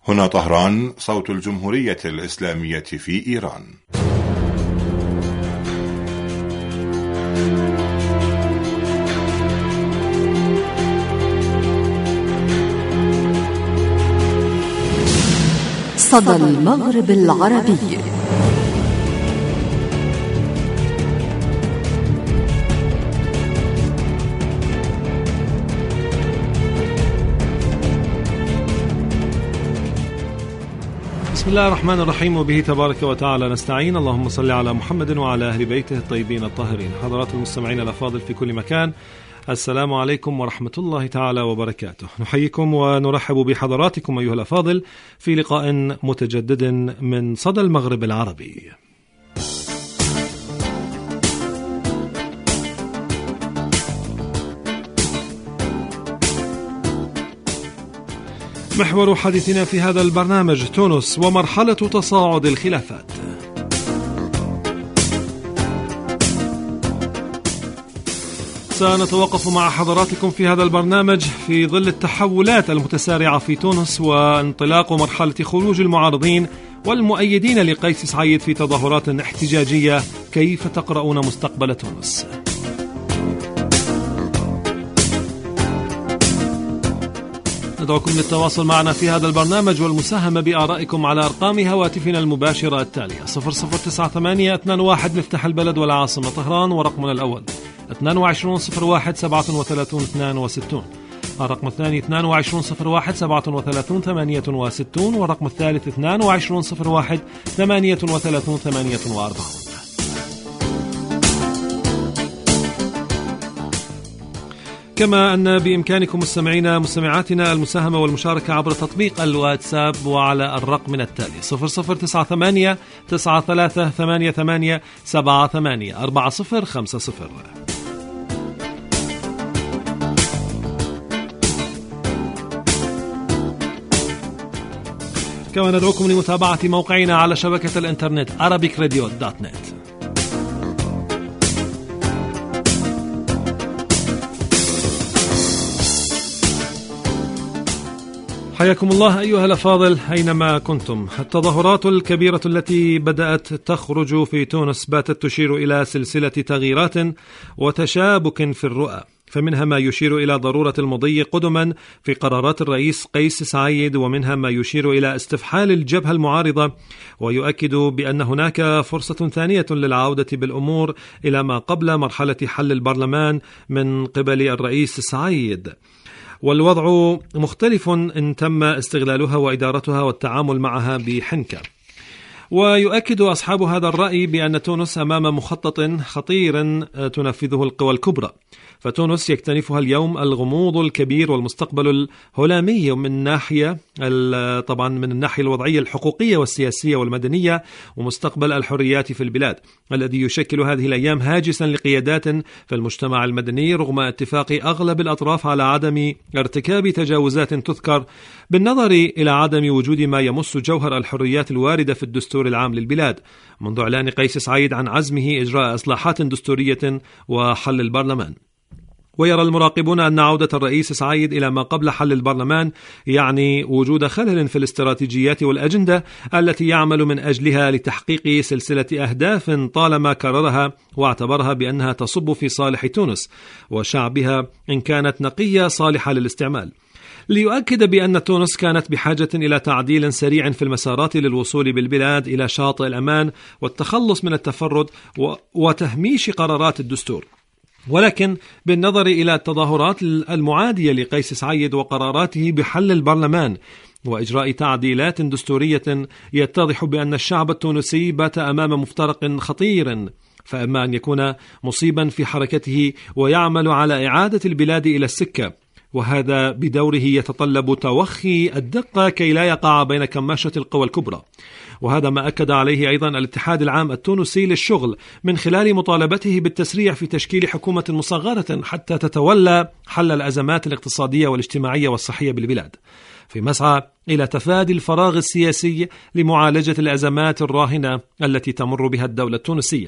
هنا طهران، صوت الجمهورية الإسلامية في إيران. صدى المغرب العربي. بسم الله الرحمن الرحيم، وبه تبارك وتعالى نستعين. اللهم صل على محمد وعلى أهل بيته الطيبين الطاهرين. حضرات المستمعين الأفاضل في كل مكان، السلام عليكم ورحمة الله تعالى وبركاته. نحييكم ونرحب بحضراتكم أيها الأفاضل في لقاء متجدد من صدى المغرب العربي. محور حديثنا في هذا البرنامج تونس ومرحلة تصاعد الخلافات. سنتوقف مع حضراتكم في هذا البرنامج في ظل التحولات المتسارعة في تونس وانطلاق مرحلة خروج المعارضين والمؤيدين لقيس سعيد في تظاهرات احتجاجية. كيف تقرؤون مستقبل تونس؟ ندعوكم للتواصل معنا في هذا البرنامج والمساهمة بآرائكم على أرقام هواتفنا المباشرة التالية: 009821 مفتاح البلد والعاصمة طهران، ورقمنا الأول 2201373262، الرقم الثاني 2201373868، والرقم الثالث 2201383844. كما أن بإمكانكم مستمعاتنا المساهمة والمشاركة عبر تطبيق الواتساب وعلى الرقم التالي 009388784050. كما ندعوكم لمتابعة موقعنا على شبكة الإنترنت arabicradio.net. حياكم الله أيها الأفاضل أينما كنتم. التظاهرات الكبيرة التي بدأت تخرج في تونس باتت تشير إلى سلسلة تغييرات وتشابك في الرؤى، فمنها ما يشير إلى ضرورة المضي قدما في قرارات الرئيس قيس سعيد، ومنها ما يشير إلى استفحال الجبهة المعارضة ويؤكد بأن هناك فرصة ثانية للعودة بالأمور إلى ما قبل مرحلة حل البرلمان من قبل الرئيس سعيد، والوضع مختلف إن تم استغلالها وإدارتها والتعامل معها بحنكة. ويؤكد أصحاب هذا الرأي بأن تونس أمام مخطط خطير تنفذه القوى الكبرى، فتونس يكتنفها اليوم الغموض الكبير والمستقبل الهلامي من ناحية طبعا من الناحية الوضعية الحقوقية والسياسية والمدنية، ومستقبل الحريات في البلاد الذي يشكل هذه الأيام هاجسا لقيادات في المجتمع المدني رغم اتفاق أغلب الأطراف على عدم ارتكاب تجاوزات تذكر، بالنظر إلى عدم وجود ما يمس جوهر الحريات الواردة في الدستور العام للبلاد منذ إعلان قيس سعيد عن عزمه إجراء إصلاحات دستورية وحل البرلمان. ويرى المراقبون أن عودة الرئيس سعيد إلى ما قبل حل البرلمان يعني وجود خلل في الاستراتيجيات والأجندة التي يعمل من أجلها لتحقيق سلسلة أهداف طالما كررها واعتبرها بأنها تصب في صالح تونس وشعبها إن كانت نقية صالحة للاستعمال. ليؤكد بأن تونس كانت بحاجة إلى تعديل سريع في المسارات للوصول بالبلاد إلى شاطئ الأمان والتخلص من التفرد وتهميش قرارات الدستور، ولكن بالنظر إلى التظاهرات المعادية لقيس سعيد وقراراته بحل البرلمان وإجراء تعديلات دستورية يتضح بأن الشعب التونسي بات أمام مفترق خطير، فإما أن يكون مصيبا في حركته ويعمل على إعادة البلاد إلى السكة، وهذا بدوره يتطلب توخي الدقة كي لا يقع بين كماشة القوى الكبرى، وهذا ما أكد عليه أيضا الاتحاد العام التونسي للشغل من خلال مطالبته بالتسريع في تشكيل حكومة مصغرة حتى تتولى حل الأزمات الاقتصادية والاجتماعية والصحية بالبلاد، في مسعى إلى تفادي الفراغ السياسي لمعالجة الأزمات الراهنة التي تمر بها الدولة التونسية.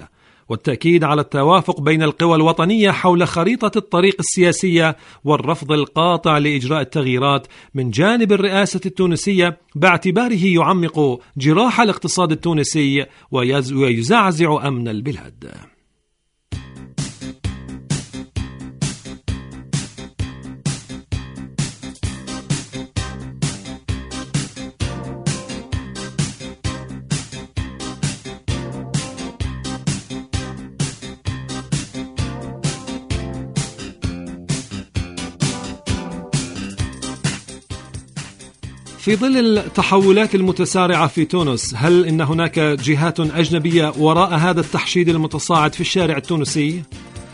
والتأكيد على التوافق بين القوى الوطنية حول خريطة الطريق السياسية والرفض القاطع لإجراء التغييرات من جانب الرئاسة التونسية باعتباره يعمق جراح الاقتصاد التونسي ويزعزع أمن البلاد. في ظل التحولات المتسارعة في تونس، هل إن هناك جهات أجنبية وراء هذا التحشيد المتصاعد في الشارع التونسي؟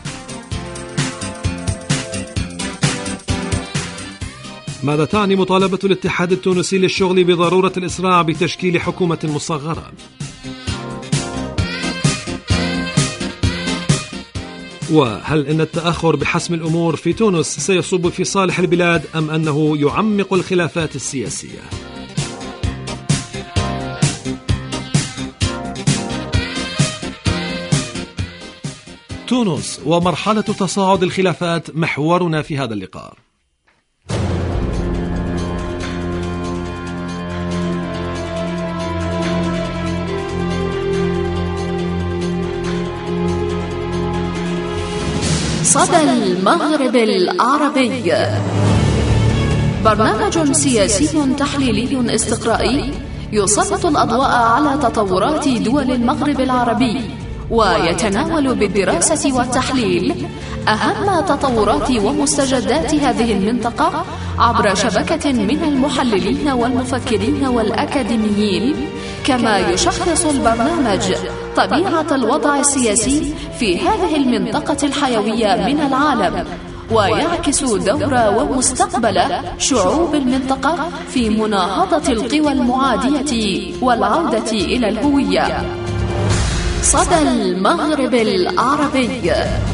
ماذا تعني مطالبة الاتحاد التونسي للشغل بضرورة الإسراع بتشكيل حكومة مصغرة؟ وهل إن التأخر بحسم الأمور في تونس سيصب في صالح البلاد أم أنه يعمق الخلافات السياسية؟ تونس ومرحلة تصاعد الخلافات محورنا في هذا اللقاء. صدى المغرب العربي، برنامج سياسي تحليلي استقرائي يسلط الأضواء على تطورات دول المغرب العربي، ويتناول بالدراسة والتحليل أهم تطورات ومستجدات هذه المنطقة عبر شبكة من المحللين والمفكرين والأكاديميين. كما يشخص البرنامج طبيعة الوضع السياسي في هذه المنطقة الحيوية من العالم، ويعكس دور ومستقبل شعوب المنطقة في مناهضة القوى المعادية والعودة إلى الهوية. صدى المغرب العربي.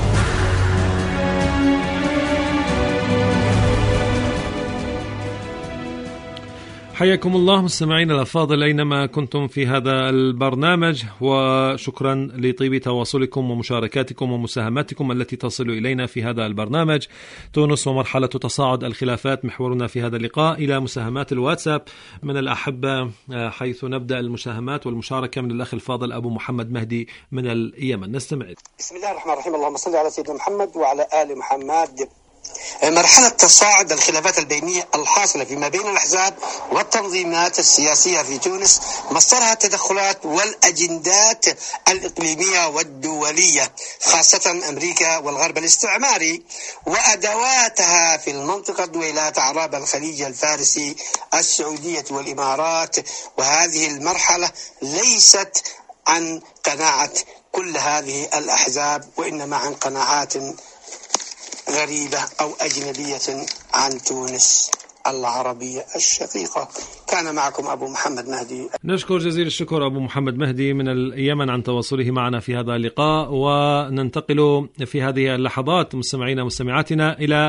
حياكم الله مستمعين الأفاضل أينما كنتم في هذا البرنامج، وشكرا لطيب تواصلكم ومشاركاتكم ومساهماتكم التي تصل إلينا في هذا البرنامج. تونس ومرحلة تصاعد الخلافات محورنا في هذا اللقاء. إلى مساهمات الواتساب من الأحبة، حيث نبدأ المساهمات والمشاركة من الأخ الفاضل أبو محمد مهدي من اليمن. نستمع. بسم الله الرحمن الرحيم. اللهم صل على سيدنا محمد وعلى آل محمد. مرحلة تصاعد الخلافات البينية الحاصلة فيما بين الأحزاب والتنظيمات السياسية في تونس مصدرها التدخلات والأجندات الإقليمية والدولية، خاصة أمريكا والغرب الاستعماري وأدواتها في المنطقة، دويلات أعراب الخليج الفارسي، السعودية والإمارات. وهذه المرحلة ليست عن قناعة كل هذه الأحزاب، وإنما عن قناعات غريبة أو أجنبية عن تونس العربية الشقيقة. كان معكم أبو محمد مهدي. نشكر جزيل الشكر أبو محمد مهدي من اليمن عن تواصله معنا في هذا اللقاء. وننتقل في هذه اللحظات مستمعينا ومستمعاتنا إلى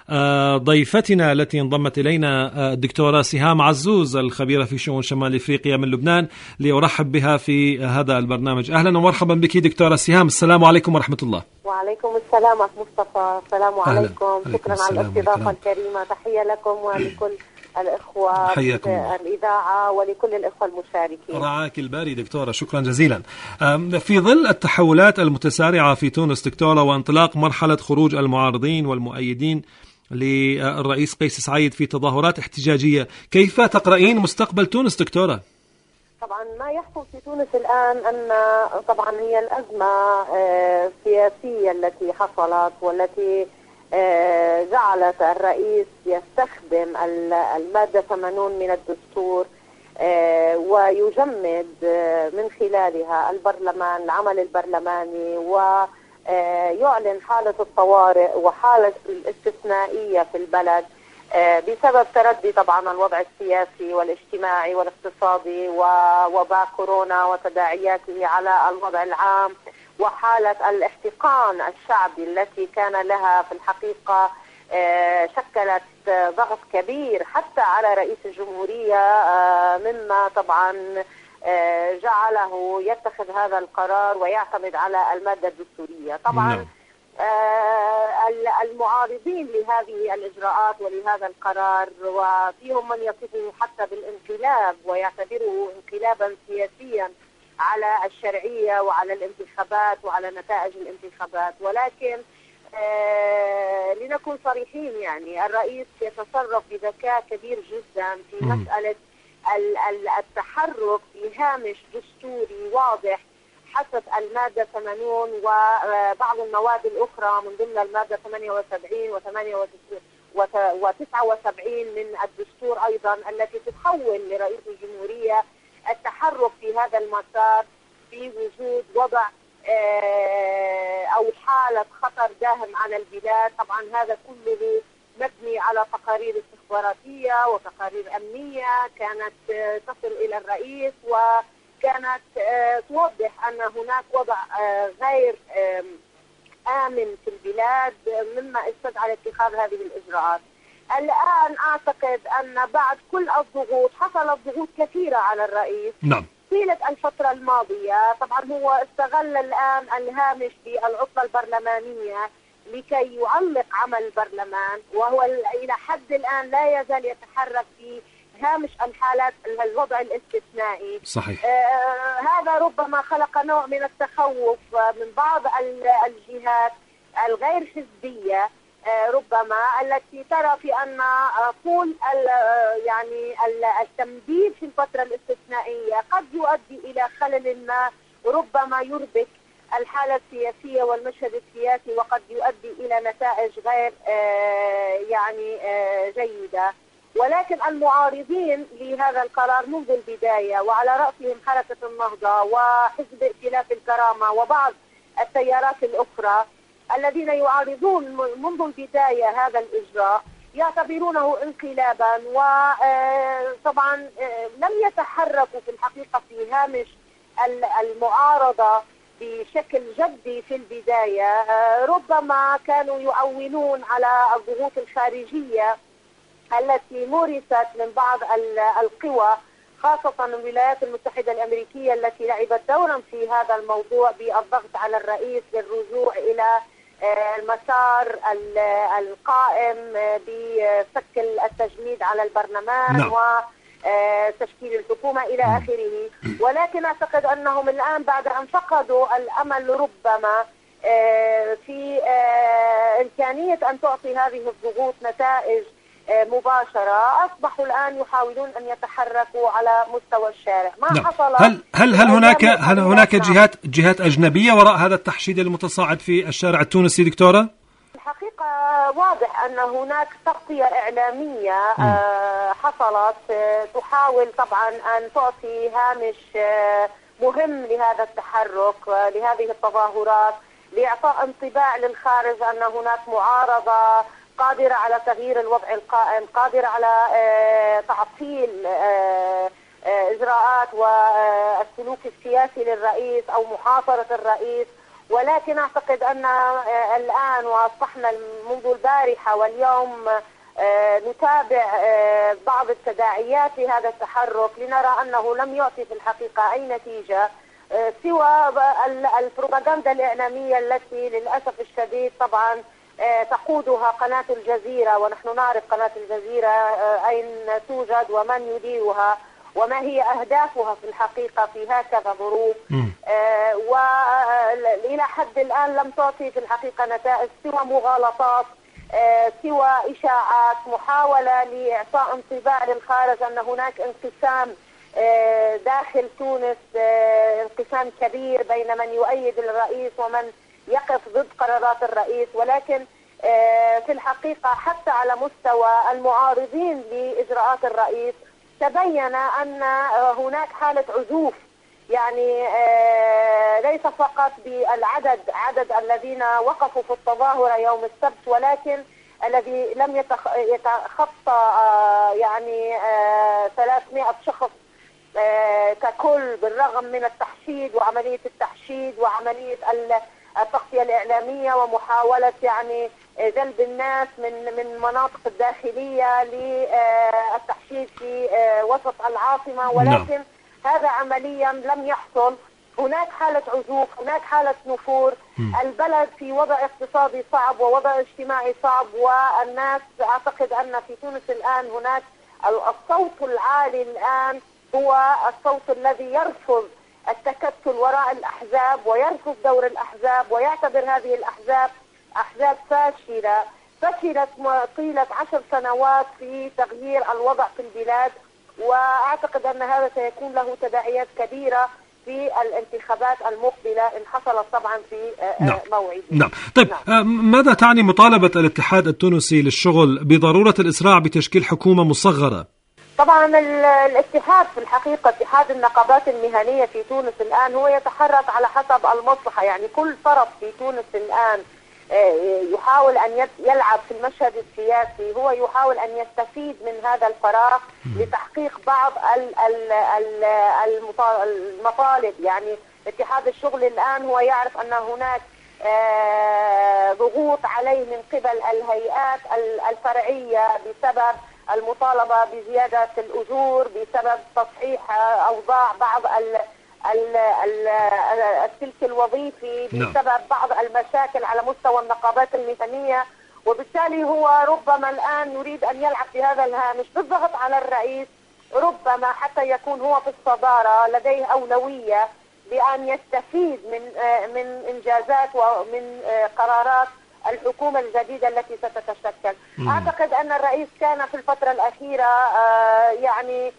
ضيفتنا التي انضمت إلينا الدكتورة سهام عزوز، الخبيرة في شؤون شمال إفريقيا من لبنان، لأرحب بها في هذا البرنامج. أهلا ومرحبا بك دكتورة سهام. السلام عليكم ورحمة الله. وعليكم السلام أخ مصطفى. السلام عليكم. شكرا على الاستضافة الكريمة. تحية لكم ولكل الإخوة في الإذاعة ولكل الإخوة المشاركين. رعاك الباري دكتورة، شكرا جزيلا. في ظل التحولات المتسارعة في تونس دكتورة، وانطلاق مرحلة خروج المعارضين والمؤيدين للرئيس قيس سعيد في تظاهرات احتجاجية، كيف تقرأين مستقبل تونس دكتورة؟ طبعا ما يحصل في تونس الآن أن طبعا هي الأزمة السياسية التي حصلت والتي جعلت الرئيس يستخدم المادة 80 من الدستور ويجمد من خلالها البرلمان، العمل البرلماني، ويعلن حالة الطوارئ وحالة الاستثنائية في البلد بسبب تردي طبعا الوضع السياسي والاجتماعي والاقتصادي ووباء كورونا وتداعياته على الوضع العام، وحالة الاحتقان الشعبي التي كان لها في الحقيقة شكلت ضغط كبير حتى على رئيس الجمهورية، مما طبعا جعله يتخذ هذا القرار ويعتمد على المادة الدستورية. طبعا المعارضين لهذه الإجراءات ولهذا القرار، وفيهم من يصفه حتى بالانقلاب ويعتبره انقلابا سياسيا على الشرعية وعلى الانتخابات وعلى نتائج الانتخابات، ولكن لنكون صريحين، يعني الرئيس يتصرف بذكاء كبير جدا في مسألة التحرك في هامش دستوري واضح حسب المادة 80 وبعض المواد الأخرى من ضمن المادة 78 و79 من الدستور أيضا، التي تحول لرئيس الجمهورية التحرك في هذا المسار في وجود وضع أو حالة خطر داهم على البلاد. طبعا هذا كله مبني على تقارير استخباراتية وتقارير أمنية كانت تصل إلى الرئيس، وكانت توضح أن هناك وضع غير آمن في البلاد مما استدعى اتخاذ هذه الإجراءات. الآن أعتقد أن بعد كل الضغوط، حصلت ضغوط كثيرة على الرئيس طيلة الفترة الماضية. طبعا هو استغل الآن الهامش بالعطلة البرلمانية لكي يعلق عمل البرلمان، وهو إلى حد الآن لا يزال يتحرك في هامش الحالات الوضع الاستثنائي. صحيح. هذا ربما خلق نوع من التخوف من بعض الجهات الغير حزبية ربما التي ترى في أن طول يعني التمديد في الفترة الاستثنائية قد يؤدي إلى خلل ما ربما يربك الحالة السياسية والمشهد السياسي، وقد يؤدي إلى نتائج غير يعني جيدة. ولكن المعارضين لهذا القرار منذ البداية، وعلى رأسهم حركة النهضة وحزب ائتلاف الكرامة وبعض التيارات الأخرى الذين يعارضون منذ البداية هذا الإجراء، يعتبرونه انقلابا، وطبعا لم يتحركوا في الحقيقة في هامش المعارضة بشكل جدي في البداية. ربما كانوا يعولون على الضغوط الخارجية التي مورست من بعض القوى، خاصة الولايات المتحدة الأمريكية التي لعبت دورا في هذا الموضوع بالضغط على الرئيس للرجوع إلى المسار القائم بفك التجميد على البرلمان وتشكيل الحكومة إلى آخره. ولكن أعتقد أنهم الآن بعد أن فقدوا الأمل ربما في إمكانية أن تعطي هذه الضغوط نتائج مباشرة، أصبحوا الآن يحاولون أن يتحركوا على مستوى الشارع. ما حصل هل هناك جهات أجنبية وراء هذا التحشيد المتصاعد في الشارع التونسي دكتورة؟ الحقيقة واضح أن هناك تغطية إعلامية حصلت تحاول طبعا أن تعطي هامش مهم لهذا التحرك، لهذه التظاهرات، لإعطاء انطباع للخارج أن هناك معارضة قادرة على تغيير الوضع القائم، قادرة على تعطيل إجراءات والسلوك السياسي للرئيس أو محاصرة الرئيس. ولكن أعتقد أن الآن وأصبحنا منذ البارحة واليوم نتابع بعض التداعيات لهذا التحرك لنرى أنه لم يعطي في الحقيقة أي نتيجة سوى البروباغندا الإعلامية التي للأسف الشديد طبعا تقودها قناة الجزيرة، ونحن نعرف قناة الجزيرة أين توجد ومن يديرها وما هي أهدافها في الحقيقة في هكذا ظروف. وإلى حد الآن لم تعطي في الحقيقة نتائج سوى مغالطات، سوى إشاعات، محاولة لإعطاء انطباع للخارج أن هناك انقسام داخل تونس، انقسام كبير بين من يؤيد الرئيس ومن يقف ضد قرارات الرئيس. ولكن في الحقيقة حتى على مستوى المعارضين لإجراءات الرئيس تبين أن هناك حالة عزوف، يعني ليس فقط عدد الذين وقفوا في التظاهرة يوم السبت، ولكن الذي لم يتخطى يعني 300 شخص ككل، بالرغم من التحشيد وعملية التحشيد وعملية التغطية الإعلامية ومحاولة يعني جلب الناس من مناطق الداخلية للتحشيد في وسط العاصمة. ولكن هذا عمليا لم يحصل. هناك حالة عزوف، هناك حالة نفور، البلد في وضع اقتصادي صعب ووضع اجتماعي صعب، والناس أعتقد أن في تونس الآن هناك الصوت العالي الآن هو الصوت الذي يرفض التكتل وراء الأحزاب ويرفض دور الأحزاب ويعتبر هذه الأحزاب أحزاب فاشلة فشلت طيلة 10 سنوات في تغيير الوضع في البلاد، وأعتقد أن هذا سيكون له تداعيات كبيرة في الانتخابات المقبلة إن حصلت طبعا في موعد. نعم. طيب ماذا تعني مطالبة الاتحاد التونسي للشغل بضرورة الإسراع بتشكيل حكومة مصغرة؟ طبعا الاتحاد في الحقيقة اتحاد النقابات المهنية في تونس الآن هو يتحرك على حسب المصلحة، يعني كل طرف في تونس الآن يحاول أن يلعب في المشهد السياسي، هو يحاول أن يستفيد من هذا الفراغ لتحقيق بعض المطالب. يعني اتحاد الشغل الآن هو يعرف أن هناك ضغوط عليه من قبل الهيئات الفرعية بسبب المطالبة بزيادة الأجور، بسبب تصحيح أوضاع بعض السلك الوظيفي، بسبب بعض المشاكل على مستوى النقابات المهنية، وبالتالي هو ربما الآن يريد أن يلعب في هذا الهامش بالضغط على الرئيس، ربما حتى يكون هو في الصدارة لديه أولوية بأن يستفيد من إنجازات ومن قرارات الحكومة الجديدة التي ستتشكل. أعتقد أن الرئيس كان في الفترة الأخيرة يعني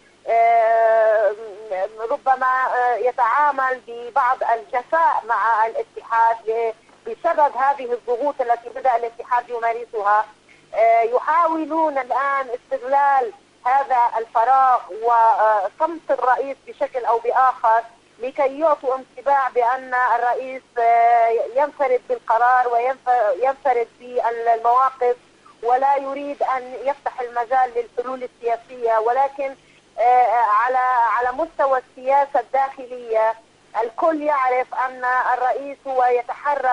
ربما يتعامل ببعض الجفاء مع الاتحاد بسبب هذه الضغوط التي بدأ الاتحاد يمارسها. يحاولون الآن استغلال هذا الفراغ وصمت الرئيس بشكل أو بآخر لكي يعطوا انطباع بأن الرئيس ينفرد بالقرار وينفرد بالمواقف ولا يريد أن يفتح المجال للحلول السياسية، ولكن على مستوى السياسة الداخلية الكل يعرف أن الرئيس هو يتحرك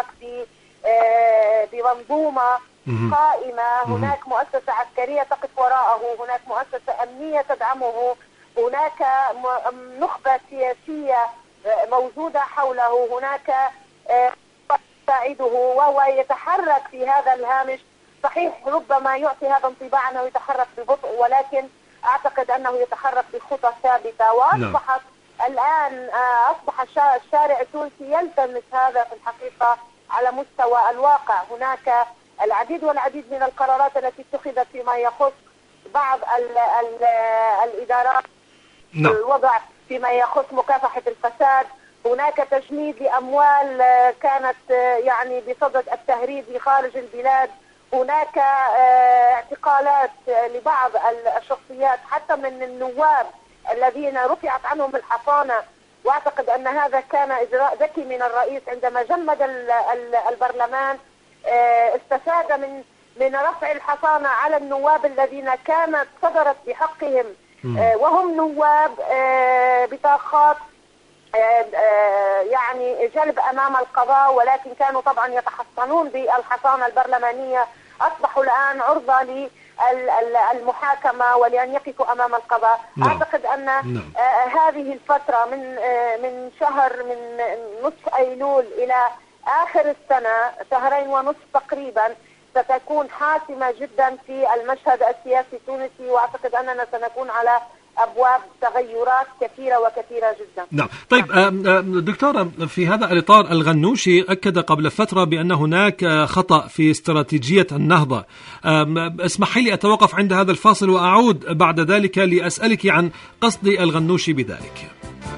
بمنظومة قائمة. هناك مؤسسة عسكرية تقف وراءه، هناك مؤسسة أمنية تدعمه، هناك نخبة سياسية موجودة حوله، هناك تساعده، وهو يتحرك في هذا الهامش. صحيح ربما يعطي هذا انطباع أنه يتحرك ببطء، ولكن أعتقد أنه يتحرك بخطى ثابتة، وأصبحت الآن أصبح الشارع التونسي يلتمس هذا في الحقيقة على مستوى الواقع. هناك العديد والعديد من القرارات التي اتخذت فيما يخص بعض الإدارات، الوضع فيما يخص مكافحة الفساد، هناك تجميد لأموال كانت يعني بصدد التهريب خارج البلاد، هناك اعتقالات لبعض الشخصيات حتى من النواب الذين رفعت عنهم الحصانة، واعتقد أن هذا كان إجراء ذكي من الرئيس عندما جمد البرلمان، استفاد من رفع الحصانة على النواب الذين كانت صدرت بحقهم وهم نواب بطاقات يعني جلب أمام القضاء، ولكن كانوا طبعا يتحصنون بالحصانة البرلمانية، أصبحوا الآن عرضة للمحاكمة ولأن يقفوا أمام القضاء. أعتقد أن هذه الفترة من شهر من نصف أيلول إلى آخر السنة 2.5 تقريبا ستكون حاسمة جدا في المشهد السياسي التونسي، وأعتقد أننا سنكون على أبواب تغيرات كثيرة وكثيرة جدا. نعم. طيب دكتورة، في هذا الإطار الغنوشي أكد قبل فترة بأن هناك خطأ في استراتيجية النهضة. اسمحي لي أتوقف عند هذا الفاصل وأعود بعد ذلك لأسألك عن قصد الغنوشي بذلك.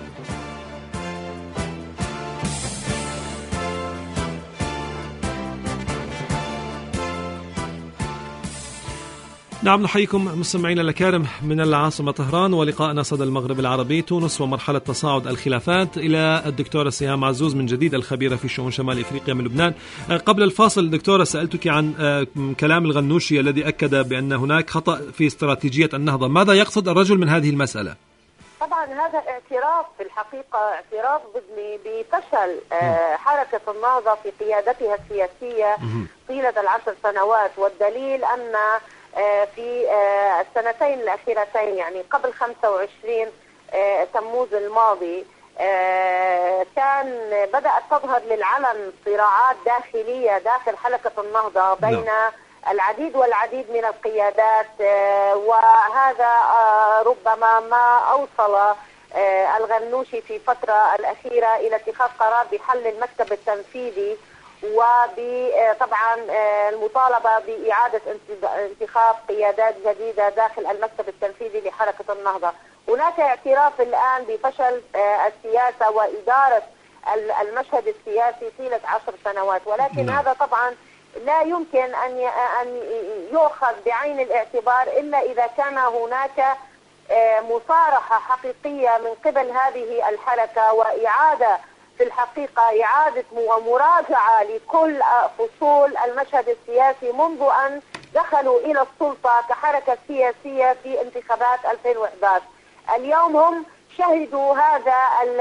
نعم، نحييكم مستمعينا الكرام من العاصمة طهران، ولقاءنا صدى المغرب العربي تونس ومرحلة تصاعد الخلافات إلى الدكتورة سهام عزوز من جديد الخبيرة في شؤون شمال إفريقيا من لبنان. قبل الفاصل دكتورة سألتك عن كلام الغنوشي الذي أكد بأن هناك خطأ في استراتيجية النهضة. ماذا يقصد الرجل من هذه المسألة؟ طبعا هذا اعتراف في الحقيقة، اعتراف ضمني بفشل حركة النهضة في قيادتها السياسية طيلة 10 سنوات، والدليل أن في السنتين الأخيرتين يعني قبل 25 تموز الماضي كان بدأت تظهر للعلن صراعات داخلية داخل حلقة النهضة بين العديد والعديد من القيادات، وهذا ربما ما أوصل الغنوشي في الفترة الأخيرة إلى اتخاذ قرار بحل المكتب التنفيذي، وطبعا المطالبة بإعادة انتخاب قيادات جديدة داخل المكتب التنفيذي لحركة النهضة. هناك اعتراف الآن بفشل السياسة وإدارة المشهد السياسي طيلة 10 سنوات، ولكن هذا طبعا لا يمكن أن يؤخذ بعين الاعتبار إلا إذا كان هناك مصارحة حقيقية من قبل هذه الحركة، وإعادة في الحقيقة إعادة ومراجعة لكل فصول المشهد السياسي منذ أن دخلوا إلى السلطة كحركة سياسية في انتخابات 2011. اليوم هم شهدوا هذا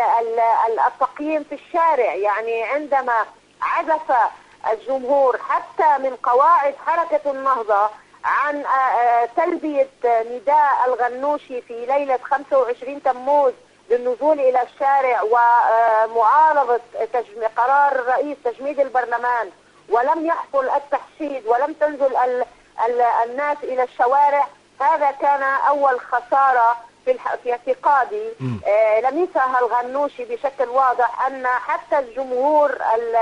التقييم في الشارع، يعني عندما عزف الجمهور حتى من قواعد حركة النهضة عن تلبية نداء الغنوشي في ليلة 25 تموز للنزول إلى الشارع ومعارضة قرار الرئيس تجميد البرلمان، ولم يحصل التحشيد ولم تنزل الناس إلى الشوارع، هذا كان أول خسارة في اعتقادي لمسها الغنوشي بشكل واضح، أن حتى الجمهور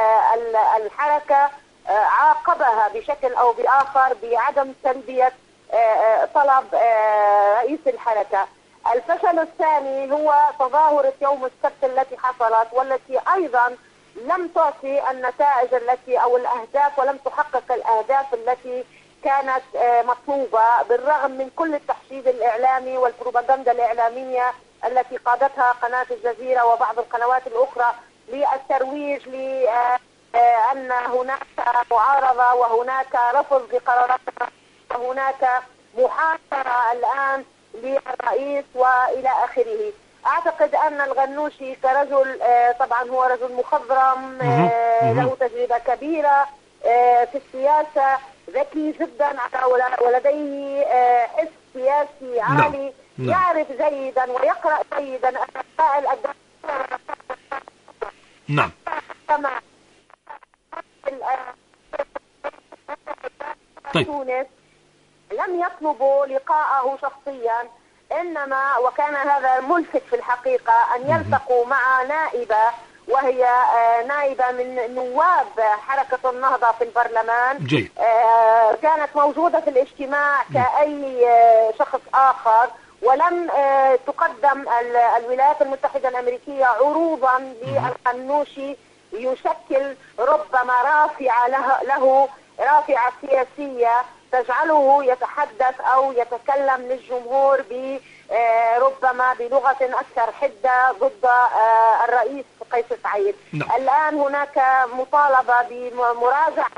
الحركة عاقبها بشكل أو بآخر بعدم تلبية طلب رئيس الحركة. الفشل الثاني هو تظاهرة يوم السبت التي حصلت، والتي أيضا لم تعطي النتائج التي أو الأهداف، ولم تحقق الأهداف التي كانت مطلوبة، بالرغم من كل التحشيد الإعلامي والبروباغندا الإعلامية التي قادتها قناة الجزيرة وبعض القنوات الأخرى للترويج لأن هناك معارضة وهناك رفض لقرارات وهناك محاصرة الآن للرئيس وإلى آخره. أعتقد أن الغنوشي كرجل طبعا هو رجل مخضرم له تجربة كبيرة في السياسة، ذكي جدا ولديه حس سياسي عالي، يعرف جيدا ويقرأ جيدا مسائل نعم. تونس لم يطلبوا لقاءه شخصيا، إنما وكان هذا ملفت في الحقيقة أن يلتقوا مع نائبة، وهي نائبة من نواب حركة النهضة في البرلمان. كانت موجودة في الاجتماع كأي شخص آخر، ولم تقدم الولايات المتحدة الأمريكية عروضا للغنوشي يشكل ربما رافعة سياسية تجعله يتحدث أو يتكلم للجمهور ربما بلغة أكثر حدة ضد الرئيس قيس سعيد. الآن هناك مطالبة بمراجعة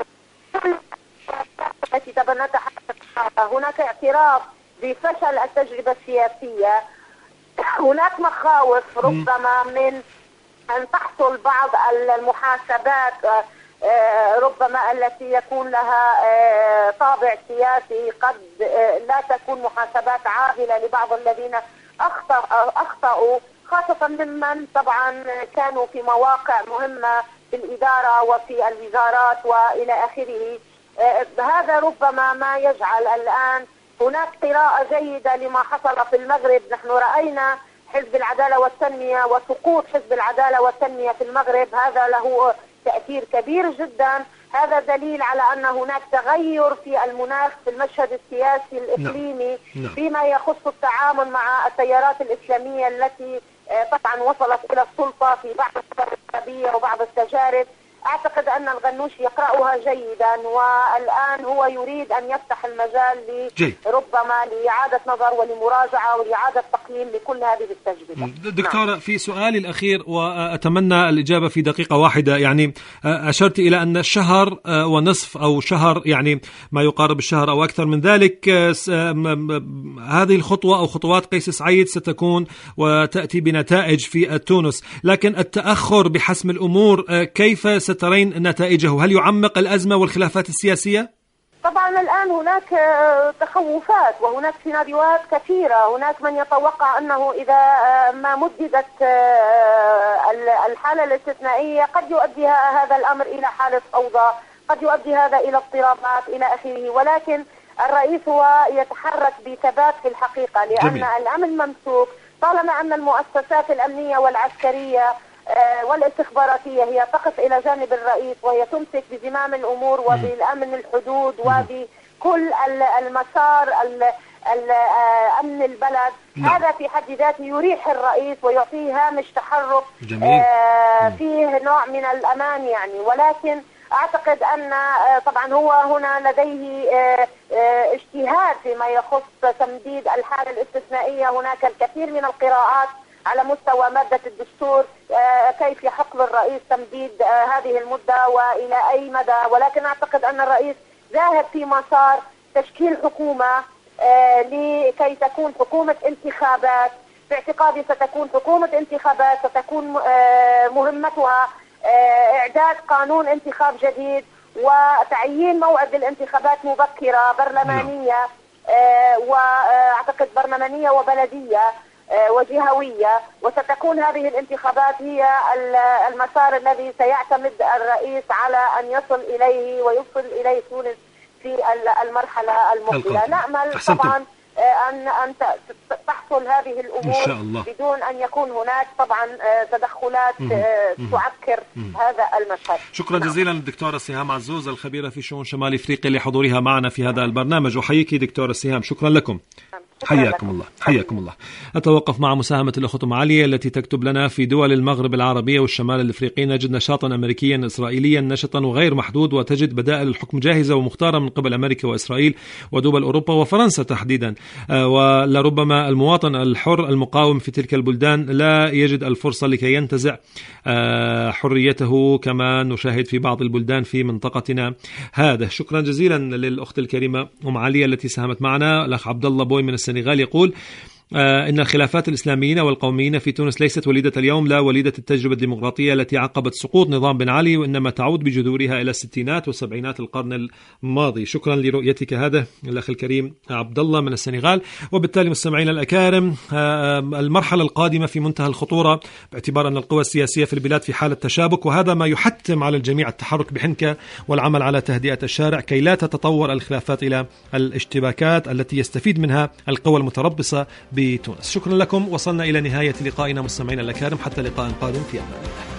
التي تبنتها، هناك اعتراف بفشل التجربة السياسية، هناك مخاوف ربما من أن تحصل بعض المحاسبات ربما التي يكون لها طابع سياسي، قد لا تكون محاسبات عاجلة لبعض الذين أخطأوا، خاصة ممن طبعا كانوا في مواقع مهمة في الإدارة وفي الوزارات وإلى آخره. هذا ربما ما يجعل الآن هناك قراءة جيدة لما حصل في المغرب. نحن رأينا حزب العدالة والتنمية وسقوط حزب العدالة والتنمية في المغرب، هذا له تأثير كبير جدا. هذا دليل على أن هناك تغير في المناخ في المشهد السياسي الإقليمي فيما يخص التعامل مع التيارات الإسلامية التي طبعا وصلت إلى السلطة في بعض التجارب وبعض التجارب. أعتقد أن الغنوشي يقرأها جيدا، والآن هو يريد أن يفتح المجال ربما لإعادة نظر ولمراجعة ولإعادة تقييم لكل هذه التجربة. دكتورة، في سؤالي الأخير وأتمنى الإجابة في دقيقة واحدة، يعني أشرت إلى أن شهر ونصف أو شهر، يعني ما يقارب الشهر أو أكثر من ذلك، هذه الخطوة أو خطوات قيس سعيد ستكون وتأتي بنتائج في تونس، لكن التأخر بحسم الأمور كيف سترين نتائجه؟ هل يعمق الأزمة والخلافات السياسية؟ طبعا الآن هناك تخوفات وهناك سيناريوهات كثيرة. هناك من يتوقع أنه إذا ما مددت الحالة الاستثنائية قد يؤدي هذا الأمر إلى حالة فوضى، قد يؤدي هذا إلى اضطرابات إلى آخره، ولكن الرئيس هو يتحرك بثبات في الحقيقة، لأن جميل. الأمن ممسوك طالما أن المؤسسات الأمنية والعسكرية والاستخباراتية هي تقف إلى جانب الرئيس وهي تمسك بزمام الأمور وبالأمن الحدود وبكل المسار أمن البلد. هذا في حد ذاته يريح الرئيس ويعطيه هامش تحرك فيه نوع من الأمان يعني. ولكن أعتقد أن طبعا هو هنا لديه اجتهاد فيما يخص تمديد الحالة الاستثنائية. هناك الكثير من القراءات على مستوى مادة الدستور كيف يحق للرئيس تمديد هذه المدة وإلى أي مدى، ولكن أعتقد أن الرئيس ذاهب في مسار تشكيل حكومة لكي تكون حكومة انتخابات. في اعتقادي ستكون حكومة انتخابات، ستكون مهمتها إعداد قانون انتخاب جديد وتعيين موعد الانتخابات مبكرة برلمانية، وأعتقد برلمانية وبلدية وجهوية. وستكون هذه الانتخابات هي المسار الذي سيعتمد الرئيس على أن يصل إليه ويوصل إليه تونس في المرحلة المقبلة. نأمل طبعا أن تحصل هذه الأمور إن شاء الله بدون أن يكون هناك طبعا تدخلات تعكر هذا المشهد. شكرا جزيلا للدكتورة سهام عزوز الخبيرة في شؤون شمال إفريقيا لحضورها معنا في هذا البرنامج. وحييك دكتورة سهام، شكرا لكم. حياكم الله. حياكم الله. أتوقف مع مساهمة الأخت أم علية التي تكتب لنا: في دول المغرب العربية والشمال الإفريقي نجد نشاطا أمريكيا إسرائيليا نشطا وغير محدود، وتجد بدائل الحكم جاهزة ومختارة من قبل أمريكا وإسرائيل ودول أوروبا وفرنسا تحديدا، ولربما المواطن الحر المقاوم في تلك البلدان لا يجد الفرصة لكي ينتزع حريته كما نشاهد في بعض البلدان في منطقتنا هذا. شكرا جزيلا للأخت الكريمة أم علية التي ساهمت معنا. الأخ عبد الله بوي من السنغال يقول: إن الخلافات الإسلاميين والقوميين في تونس ليست وليدة اليوم، لا وليدة التجربة الديمقراطية التي عقبت سقوط نظام بن علي، وإنما تعود بجذورها إلى الستينات وسبعينات القرن الماضي. شكرا لرؤيتك هذا الأخ الكريم عبد الله من السنغال. وبالتالي مستمعينا الأكارم، المرحلة القادمة في منتهى الخطورة باعتبار أن القوى السياسية في البلاد في حالة تشابك، وهذا ما يحتم على الجميع التحرك بحنكة والعمل على تهدئة الشارع كي لا تتطور الخلافات إلى الاشتباكات التي يستفيد منها القوى المتربصة بتونس. شكرا لكم. وصلنا إلى نهاية لقائنا مستمعينا الأكارم، حتى لقاء قادم في أمان الله.